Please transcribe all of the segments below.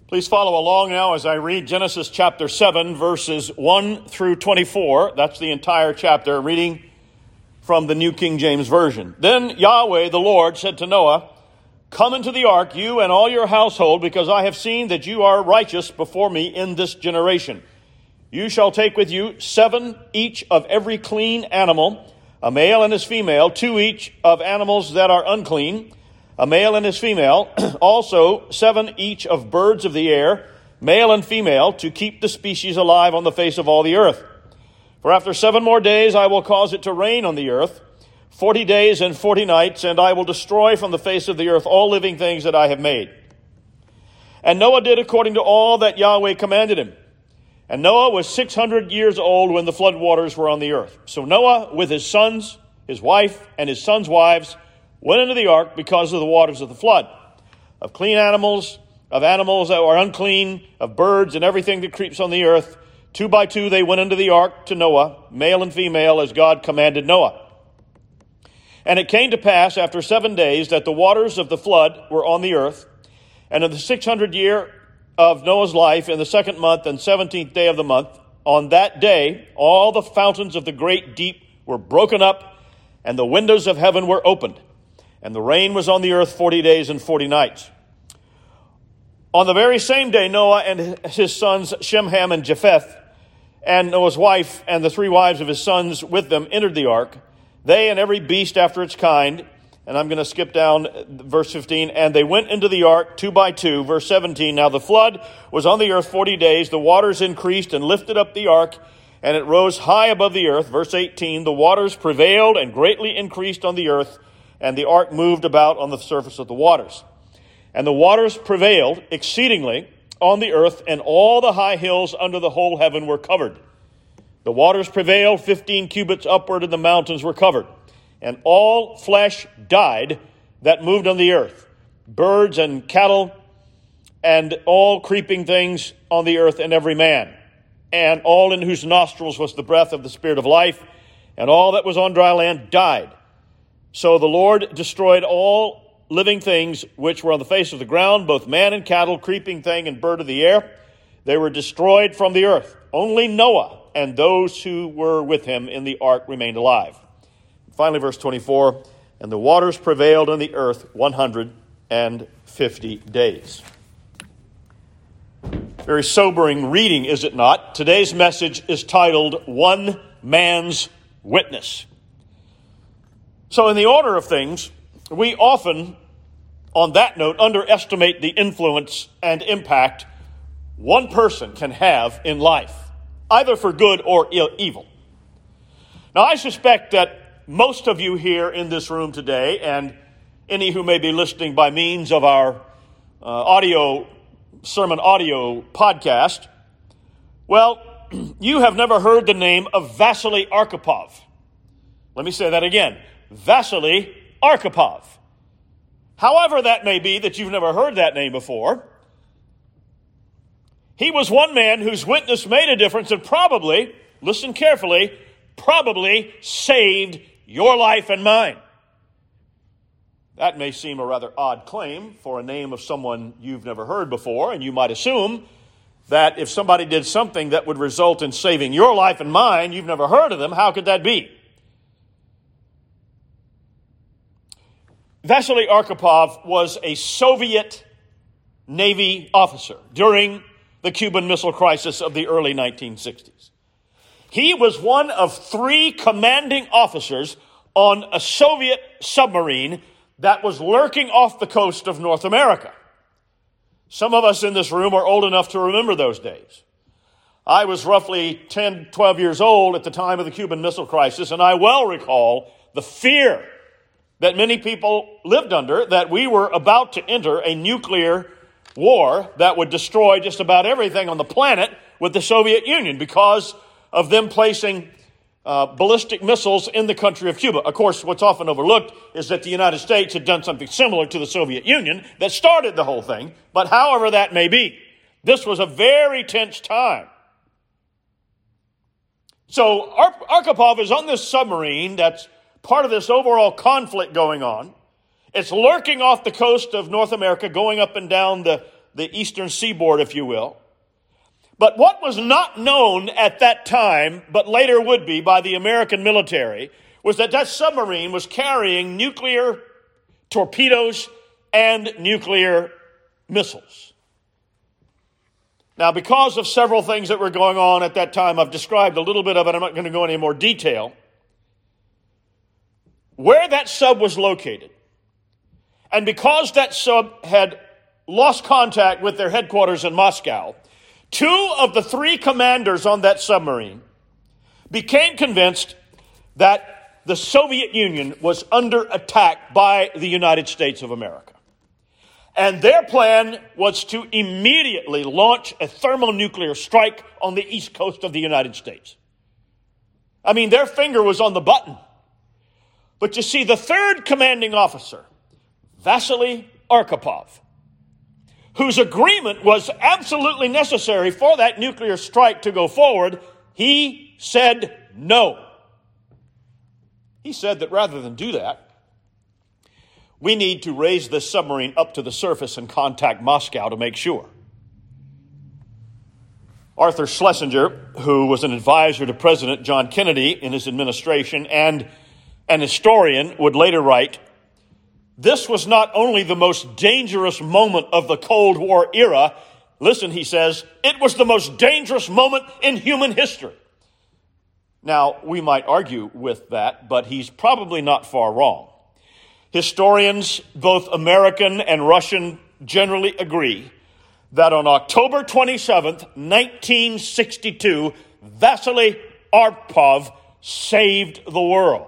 Please follow along now as I read Genesis chapter 7, verses 1 through 24. That's the entire chapter, reading from the New King James Version. Then Yahweh the Lord said to Noah, "Come into the ark, you and all your household, because I have seen that you are righteous before me in this generation. You shall take with you 7 each of every clean animal, a male and his female, 2 each of animals that are unclean, a male and his female, also 7 each of birds of the air, male and female, to keep the species alive on the face of all the earth. For after 7 more days I will cause it to rain on the earth, 40 days and 40 nights, and I will destroy from the face of the earth all living things that I have made." And Noah did according to all that Yahweh commanded him. And Noah was 600 years old when the flood waters were on the earth. So Noah, with his sons, his wife, and his sons' wives, went into the ark because of the waters of the flood. Of clean animals, of animals that were unclean, of birds and everything that creeps on the earth, 2 by 2 they went into the ark to Noah, male and female, as God commanded Noah. And it came to pass after 7 days that the waters of the flood were on the earth, and in the 600th year of Noah's life, in the 2nd month and 17th day of the month, on that day all the fountains of the great deep were broken up, and the windows of heaven were opened. And the rain was on the earth 40 days and 40 nights. On the very same day, Noah and his sons Shem, Ham, and Japheth, and Noah's wife and the 3 wives of his sons with them entered the ark, they and every beast after its kind. And I'm going to skip down verse 15. And they went into the ark 2 by 2. Verse 17. Now the flood was on the earth 40 days. The waters increased and lifted up the ark, and it rose high above the earth. Verse 18. The waters prevailed and greatly increased on the earth, and the ark moved about on the surface of the waters. And the waters prevailed exceedingly on the earth, and all the high hills under the whole heaven were covered. The waters prevailed 15 cubits upward, and the mountains were covered. And all flesh died that moved on the earth, birds and cattle, and all creeping things on the earth, and every man, and all in whose nostrils was the breath of the Spirit of life, and all that was on dry land died. So the Lord destroyed all living things which were on the face of the ground, both man and cattle, creeping thing and bird of the air. They were destroyed from the earth. Only Noah and those who were with him in the ark remained alive. Finally, verse 24, and the waters prevailed on the earth 150 days. Very sobering reading, is it not? Today's message is titled, One Man's Witness. So in the order of things, we often, on that note, underestimate the influence and impact one person can have in life, either for good or evil. Now, I suspect that most of you here in this room today, and any who may be listening by means of our sermon audio podcast, well, you have never heard the name of Vasily Arkhipov. Let me say that again. Vasily Arkhipov. However that may be that you've never heard that name before, he was one man whose witness made a difference and probably, listen carefully, probably saved your life and mine. That may seem a rather odd claim for a name of someone you've never heard before, and you might assume that if somebody did something that would result in saving your life and mine, you've never heard of them. How could that be? Vasily Arkhipov was a Soviet Navy officer during the Cuban Missile Crisis of the early 1960s. He was one of 3 commanding officers on a Soviet submarine that was lurking off the coast of North America. Some of us in this room are old enough to remember those days. I was roughly 10, 12 years old at the time of the Cuban Missile Crisis, and I well recall the fear that many people lived under, that we were about to enter a nuclear war that would destroy just about everything on the planet with the Soviet Union because of them placing ballistic missiles in the country of Cuba. Of course, what's often overlooked is that the United States had done something similar to the Soviet Union that started the whole thing. But however that may be, this was a very tense time. So Arkhipov is on this submarine that's part of this overall conflict going on. It's lurking off the coast of North America, going up and down the eastern seaboard, if you will. But what was not known at that time, but later would be by the American military, was that that submarine was carrying nuclear torpedoes and nuclear missiles. Now, because of several things that were going on at that time, I've described a little bit of it. I'm not going to go into any more detail. Where that sub was located, and because that sub had lost contact with their headquarters in Moscow, 2 of the 3 commanders on that submarine became convinced that the Soviet Union was under attack by the United States of America. And their plan was to immediately launch a thermonuclear strike on the east coast of the United States. I mean, their finger was on the button. But you see, the 3rd commanding officer, Vasily Arkhipov, whose agreement was absolutely necessary for that nuclear strike to go forward, he said no. He said that rather than do that, we need to raise this submarine up to the surface and contact Moscow to make sure. Arthur Schlesinger, who was an advisor to President John Kennedy in his administration and an historian, would later write, this was not only the most dangerous moment of the Cold War era, listen, he says, it was the most dangerous moment in human history. Now, we might argue with that, but he's probably not far wrong. Historians, both American and Russian, generally agree that on October 27th, 1962, Vasily Arkhipov saved the world.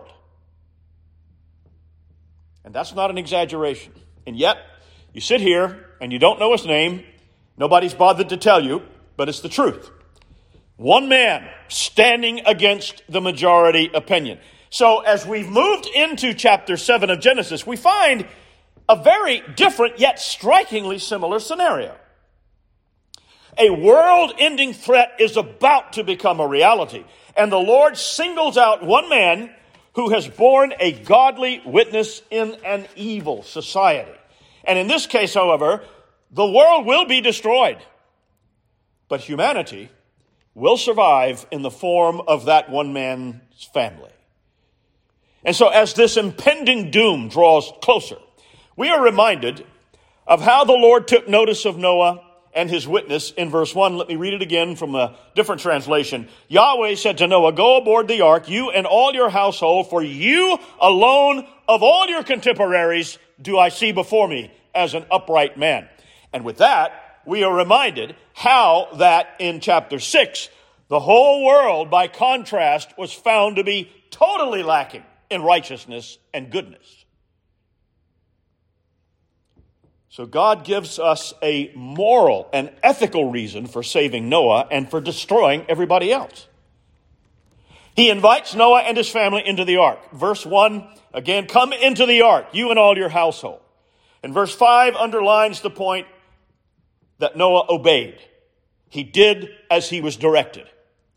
And that's not an exaggeration. And yet, you sit here and you don't know his name. Nobody's bothered to tell you, but it's the truth. One man standing against the majority opinion. So as we've moved into chapter 7 of Genesis, we find a very different yet strikingly similar scenario. A world-ending threat is about to become a reality, and the Lord singles out one man who has borne a godly witness in an evil society. And in this case, however, the world will be destroyed, but humanity will survive in the form of that one man's family. And so as this impending doom draws closer, we are reminded of how the Lord took notice of Noah and his witness in verse 1. Let me read it again from a different translation. Yahweh said to Noah, go aboard the ark, you and all your household, for you alone of all your contemporaries do I see before me as an upright man. And with that, we are reminded how that in chapter 6, the whole world, by contrast, was found to be totally lacking in righteousness and goodness. So God gives us a moral and ethical reason for saving Noah and for destroying everybody else. He invites Noah and his family into the ark. Verse 1, again, come into the ark, you and all your household. And verse 5 underlines the point that Noah obeyed. He did as he was directed.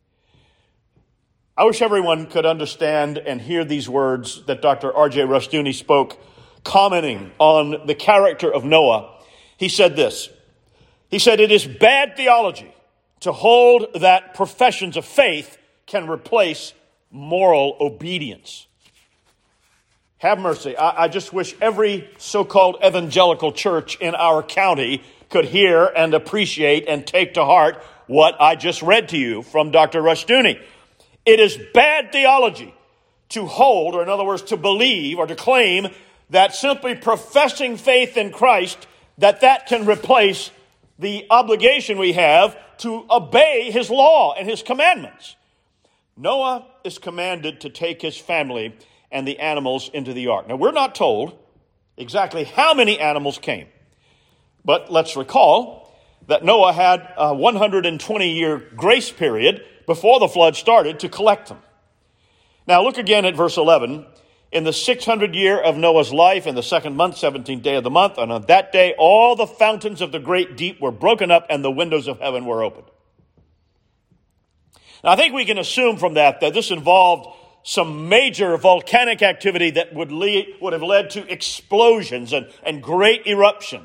I wish everyone could understand and hear these words that Dr. R.J. Rushdoony spoke, commenting on the character of Noah. He said this. He said, it is bad theology to hold that professions of faith can replace moral obedience. Have mercy. I just wish every so-called evangelical church in our county could hear and appreciate and take to heart what I just read to you from Dr. Rushdoony. It is bad theology to hold, or in other words, to believe or to claim that simply professing faith in Christ, that can replace the obligation we have to obey his law and his commandments. Noah is commanded to take his family and the animals into the ark. Now, we're not told exactly how many animals came, but let's recall that Noah had a 120-year grace period before the flood started to collect them. Now, look again at verse 11. In the 600th year of Noah's life, in the 2nd month, 17th day of the month, and on that day, all the fountains of the great deep were broken up and the windows of heaven were opened. Now, I think we can assume from that this involved some major volcanic activity that would have led to explosions and great eruptions.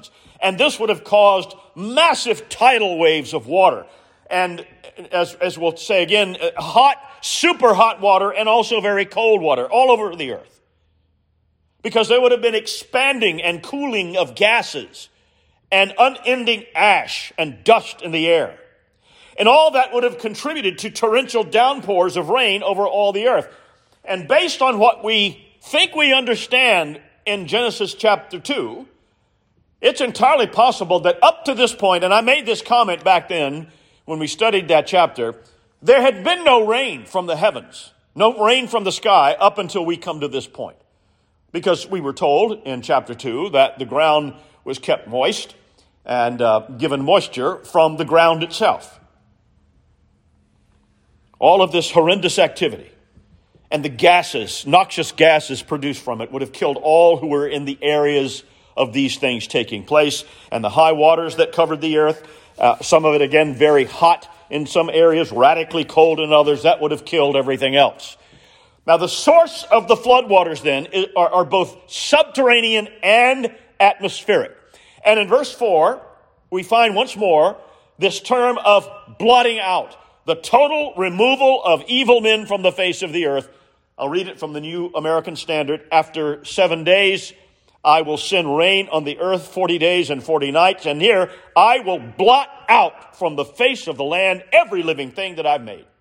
and this would have caused massive tidal waves of water. And as we'll say again, hot, super hot water and also very cold water all over the earth. Because there would have been expanding and cooling of gases and unending ash and dust in the air. And all that would have contributed to torrential downpours of rain over all the earth. And based on what we think we understand in Genesis chapter 2, it's entirely possible that up to this point, and I made this comment back then when we studied that chapter, there had been no rain from the heavens, no rain from the sky up until we come to this point. Because we were told in chapter 2 that the ground was kept moist and given moisture from the ground itself. All of this horrendous activity and the gases, noxious gases produced from it would have killed all who were in the areas of these things taking place. And the high waters that covered the earth, some of it again very hot in some areas, radically cold in others, that would have killed everything else. Now the source of the floodwaters then are both subterranean and atmospheric. And in verse 4, we find once more this term of blotting out, the total removal of evil men from the face of the earth. I'll read it from the New American Standard. After 7 days, I will send rain on the earth 40 days and 40 nights. And here, I will blot out from the face of the land every living thing that I've made.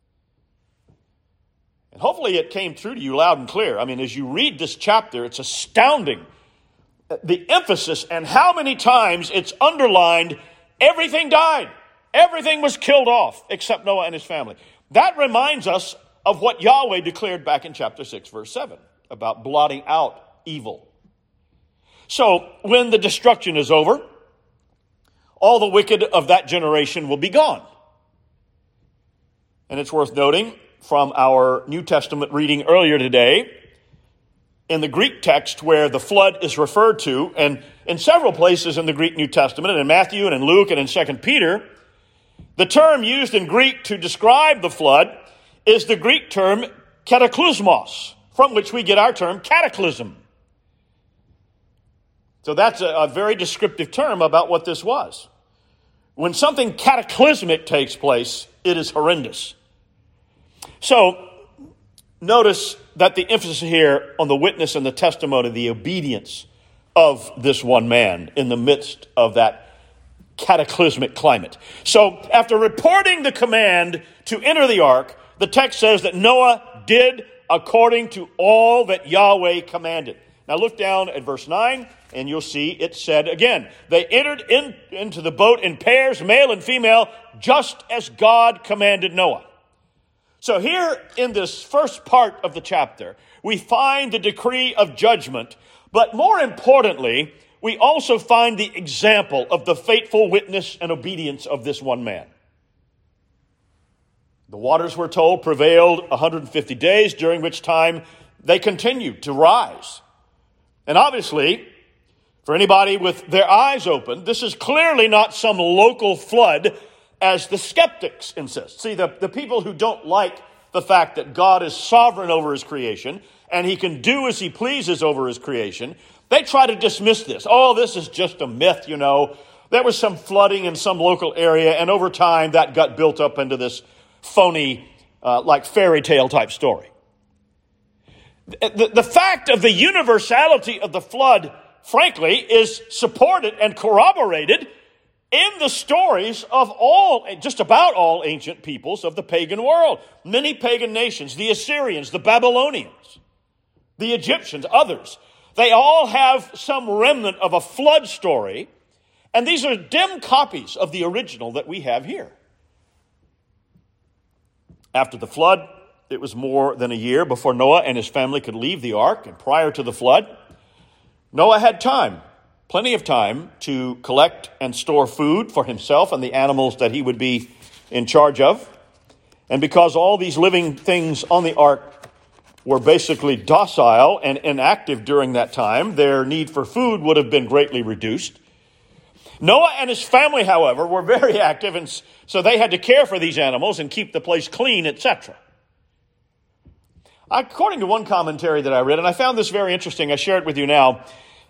And hopefully it came through to you loud and clear. I mean, as you read this chapter, it's astounding. The emphasis and how many times it's underlined, everything died. Everything was killed off except Noah and his family. That reminds us of what Yahweh declared back in chapter 6, verse 7, about blotting out evil. So when the destruction is over, all the wicked of that generation will be gone. And it's worth noting from our New Testament reading earlier today, in the Greek text where the flood is referred to, and in several places in the Greek New Testament, and in Matthew and in Luke and in 2 Peter, the term used in Greek to describe the flood is the Greek term kataklysmos, from which we get our term cataclysm. So that's a very descriptive term about what this was. When something cataclysmic takes place, it is horrendous. So, notice that the emphasis here on the witness and the testimony, the obedience of this one man in the midst of that cataclysmic climate. So, after reporting the command to enter the ark, the text says that Noah did according to all that Yahweh commanded. Now look down at verse 9, and you'll see it said again, they entered into the boat in pairs, male and female, just as God commanded Noah. So here in this first part of the chapter, we find the decree of judgment, but more importantly, we also find the example of the faithful witness and obedience of this one man. The waters, we're told, prevailed 150 days, during which time they continued to rise. And obviously, for anybody with their eyes open, this is clearly not some local flood, as the skeptics insist. See, the people who don't like the fact that God is sovereign over his creation and he can do as he pleases over his creation, they try to dismiss this. Oh, this is just a myth, you know. There was some flooding in some local area, and over time that got built up into this phony, like fairy tale type story. The fact of the universality of the flood, frankly, is supported and corroborated in the stories of just about all ancient peoples of the pagan world. Many pagan nations, the Assyrians, the Babylonians, the Egyptians, others, they all have some remnant of a flood story, and these are dim copies of the original that we have here. After the flood, it was more than a year before Noah and his family could leave the ark, and prior to the flood, Noah had time, plenty of time, to collect and store food for himself and the animals that he would be in charge of. And because all these living things on the ark were basically docile and inactive during that time, their need for food would have been greatly reduced. Noah and his family, however, were very active, and so they had to care for these animals and keep the place clean, etc. According to one commentary that I read, and I found this very interesting, I share it with you now,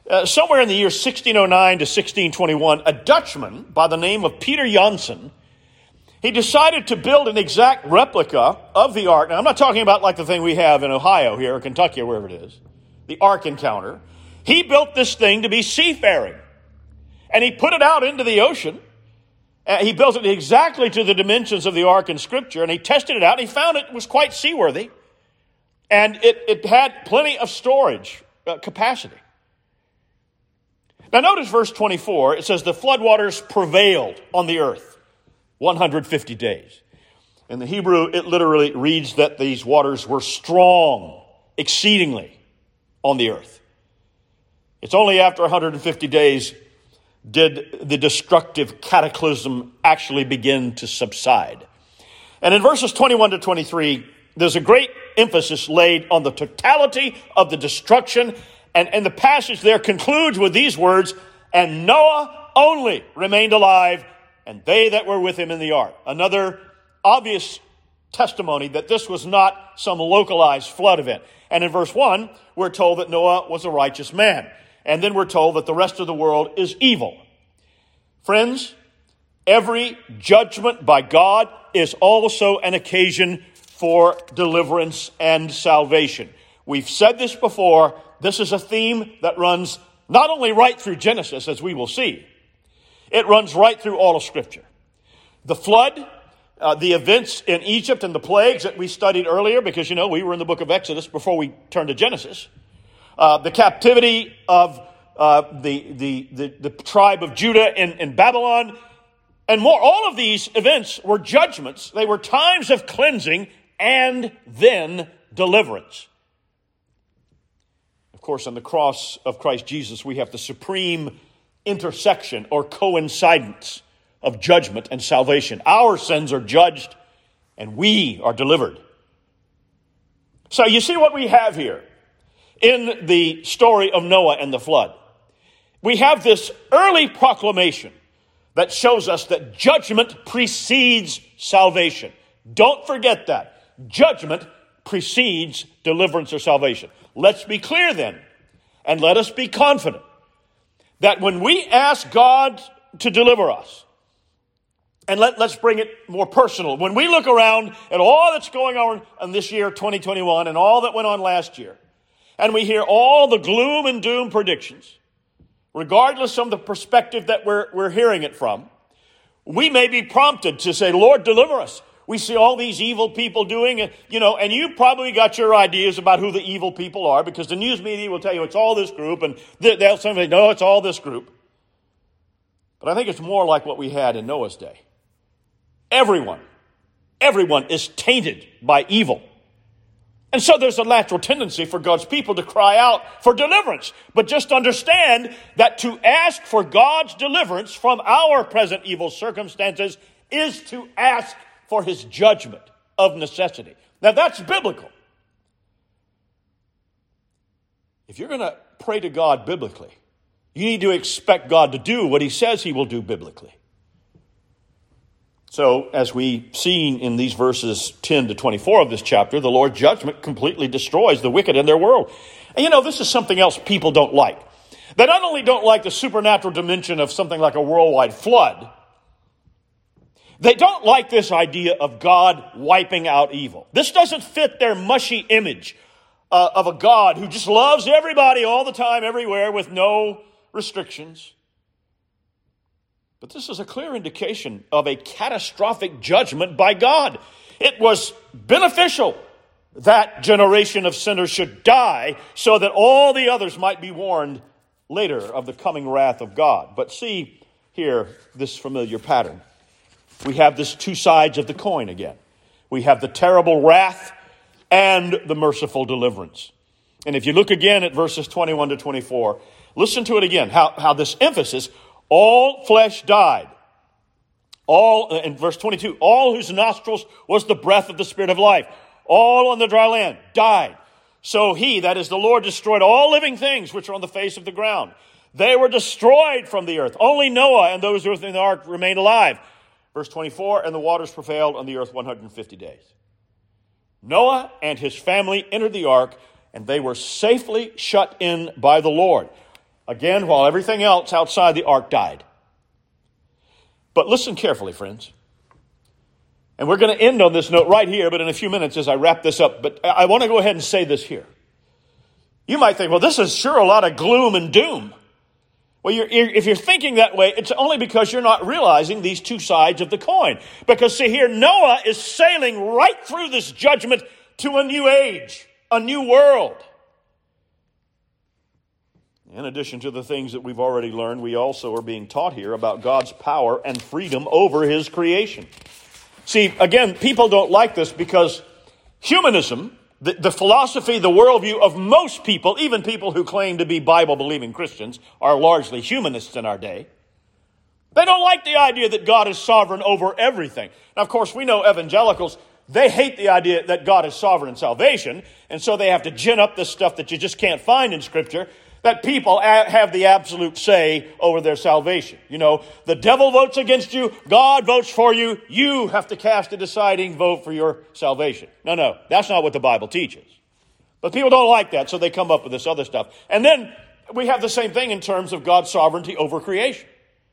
Somewhere in the year 1609 to 1621, a Dutchman by the name of Peter Janssen, he decided to build an exact replica of the ark. Now, I'm not talking about like the thing we have in Ohio here, or Kentucky, or wherever it is, the Ark Encounter. He built this thing to be seafaring, and he put it out into the ocean. He built it exactly to the dimensions of the ark in Scripture, and he tested it out, and he found it was quite seaworthy, and it had plenty of storage capacity. Now, notice verse 24. It says, the floodwaters prevailed on the earth 150 days. In the Hebrew, it literally reads that these waters were strong exceedingly on the earth. It's only after 150 days did the destructive cataclysm actually begin to subside. And in verses 21 to 23, there's a great emphasis laid on the totality of the destruction. And the passage there concludes with these words, and Noah only remained alive, and they that were with him in the ark. Another obvious testimony that this was not some localized flood event. And in verse 1, we're told that Noah was a righteous man. And then we're told that the rest of the world is evil. Friends, every judgment by God is also an occasion for deliverance and salvation. We've said this before. This is a theme that runs not only right through Genesis, as we will see, it runs right through all of Scripture. The flood, the events in Egypt and the plagues that we studied earlier, because, we were in the book of Exodus before we turned to Genesis. The captivity of the tribe of Judah in Babylon, and more. All of these events were judgments. They were times of cleansing and then deliverance. Of course, on the cross of Christ Jesus, we have the supreme intersection or coincidence of judgment and salvation. Our sins are judged and we are delivered. So you see what we have here in the story of Noah and the flood. We have this early proclamation that shows us that judgment precedes salvation. Don't forget that. Judgment precedes deliverance or salvation. Let's be clear then, and let us be confident that when we ask God to deliver us, and let's bring it more personal. When we look around at all that's going on in this year, 2021, and all that went on last year, and we hear all the gloom and doom predictions, regardless of the perspective that we're hearing it from, we may be prompted to say, Lord, deliver us. We see all these evil people doing it, and you probably got your ideas about who the evil people are, because the news media will tell you it's all this group, and they'll say, no, it's all this group. But I think it's more like what we had in Noah's day. Everyone is tainted by evil. And so there's a natural tendency for God's people to cry out for deliverance. But just understand that to ask for God's deliverance from our present evil circumstances is to ask for his judgment of necessity. Now that's biblical. If you're going to pray to God biblically, you need to expect God to do what he says he will do biblically. So, as we've seen in these verses 10 to 24 of this chapter, the Lord's judgment completely destroys the wicked in their world. And this is something else people don't like. They not only don't like the supernatural dimension of something like a worldwide flood, they don't like this idea of God wiping out evil. This doesn't fit their mushy image of a God who just loves everybody all the time, everywhere, with no restrictions. But this is a clear indication of a catastrophic judgment by God. It was beneficial that generation of sinners should die so that all the others might be warned later of the coming wrath of God. But see here this familiar pattern. We have this two sides of the coin again. We have the terrible wrath and the merciful deliverance. And if you look again at verses 21 to 24, listen to it again, how this emphasis, all flesh died. In verse 22, all whose nostrils was the breath of the Spirit of life. All on the dry land died. So he, that is the Lord, destroyed all living things which are on the face of the ground. They were destroyed from the earth. Only Noah and those who were in the ark remained alive. Verse 24, and the waters prevailed on the earth 150 days. Noah and his family entered the ark, and they were safely shut in by the Lord. Again, while everything else outside the ark died. But listen carefully, friends. And we're going to end on this note right here, but in a few minutes as I wrap this up. But I want to go ahead and say this here. You might think, well, this is sure a lot of gloom and doom. Well, if you're thinking that way, it's only because you're not realizing these two sides of the coin. Because see here, Noah is sailing right through this judgment to a new age, a new world. In addition to the things that we've already learned, we also are being taught here about God's power and freedom over His creation. See, again, people don't like this because humanism, the philosophy, the worldview of most people, even people who claim to be Bible-believing Christians, are largely humanists in our day. They don't like the idea that God is sovereign over everything. Now, of course, we know evangelicals, they hate the idea that God is sovereign in salvation, and so they have to gin up this stuff that you just can't find in Scripture, that people have the absolute say over their salvation. You know, the devil votes against you, God votes for you, you have to cast a deciding vote for your salvation. No, that's not what the Bible teaches. But people don't like that, so they come up with this other stuff. And then we have the same thing in terms of God's sovereignty over creation.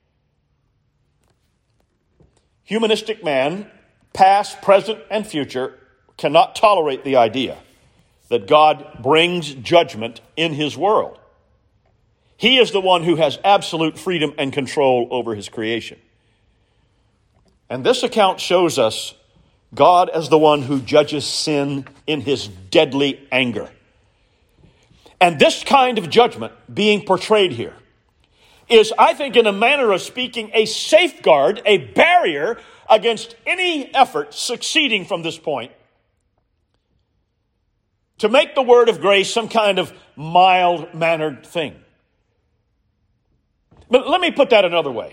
Humanistic man, past, present, and future, cannot tolerate the idea that God brings judgment in His world. He is the one who has absolute freedom and control over His creation. And this account shows us God as the one who judges sin in His deadly anger. And this kind of judgment being portrayed here is, I think, in a manner of speaking, a safeguard, a barrier against any effort succeeding from this point to make the word of grace some kind of mild-mannered thing. But let me put that another way.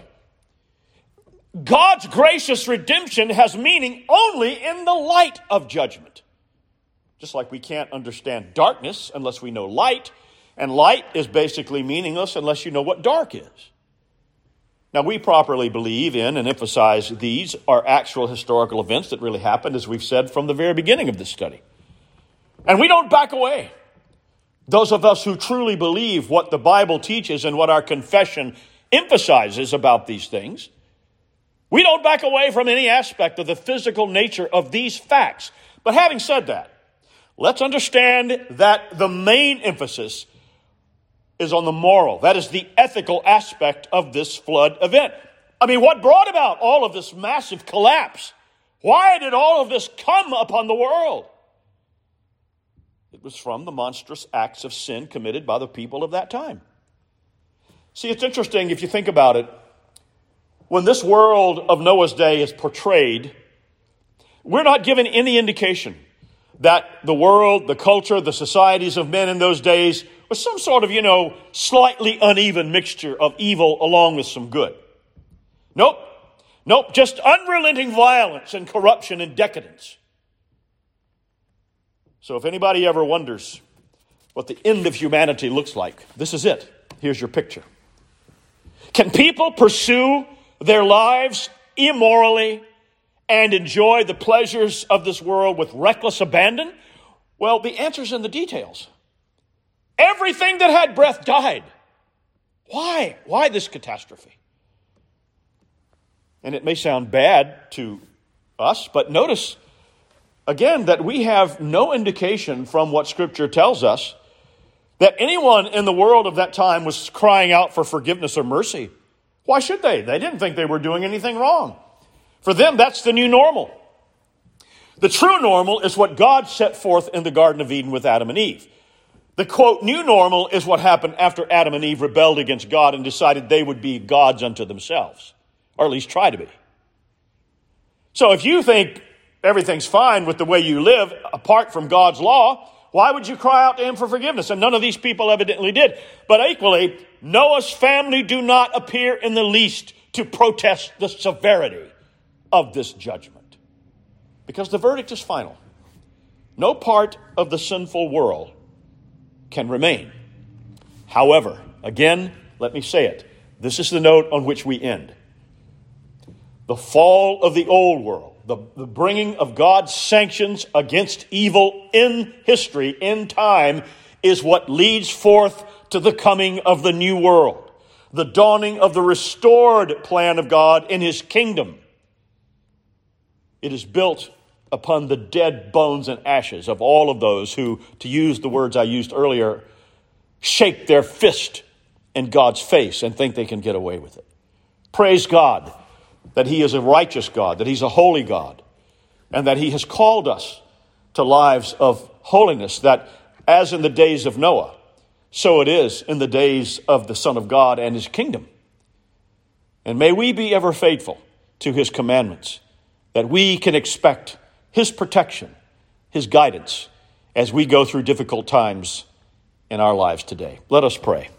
God's gracious redemption has meaning only in the light of judgment. Just like we can't understand darkness unless we know light, and light is basically meaningless unless you know what dark is. Now, we properly believe in and emphasize these are actual historical events that really happened, as we've said from the very beginning of this study. And we don't back away. Those of us who truly believe what the Bible teaches and what our confession emphasizes about these things, we don't back away from any aspect of the physical nature of these facts. But having said that, let's understand that the main emphasis is on the moral. That is the ethical aspect of this flood event. I mean, what brought about all of this massive collapse? Why did all of this come upon the world? It was from the monstrous acts of sin committed by the people of that time. See, it's interesting if you think about it. When this world of Noah's day is portrayed, we're not given any indication that the world, the culture, the societies of men in those days was some sort of, slightly uneven mixture of evil along with some good. Nope, just unrelenting violence and corruption and decadence. So if anybody ever wonders what the end of humanity looks like, this is it. Here's your picture. Can people pursue their lives immorally and enjoy the pleasures of this world with reckless abandon? Well, the answer's in the details. Everything that had breath died. Why? Why this catastrophe? And it may sound bad to us, but notice again that we have no indication from what Scripture tells us that anyone in the world of that time was crying out for forgiveness or mercy. Why should they? They didn't think they were doing anything wrong. For them, that's the new normal. The true normal is what God set forth in the Garden of Eden with Adam and Eve. The, quote, new normal is what happened after Adam and Eve rebelled against God and decided they would be gods unto themselves, or at least try to be. So if you think everything's fine with the way you live apart from God's law, why would you cry out to Him for forgiveness? And none of these people evidently did. But equally, Noah's family do not appear in the least to protest the severity of this judgment. Because the verdict is final. No part of the sinful world can remain. However, again, let me say it. This is the note on which we end. The fall of the old world, the bringing of God's sanctions against evil in history, in time, is what leads forth to the coming of the new world, the dawning of the restored plan of God in his kingdom. It is built upon the dead bones and ashes of all of those who, to use the words I used earlier, shake their fist in God's face and think they can get away with it. Praise God that he is a righteous God, that he's a holy God, and that he has called us to lives of holiness, that as in the days of Noah, so it is in the days of the Son of God and his kingdom. And may we be ever faithful to his commandments, that we can expect his protection, his guidance, as we go through difficult times in our lives today. Let us pray.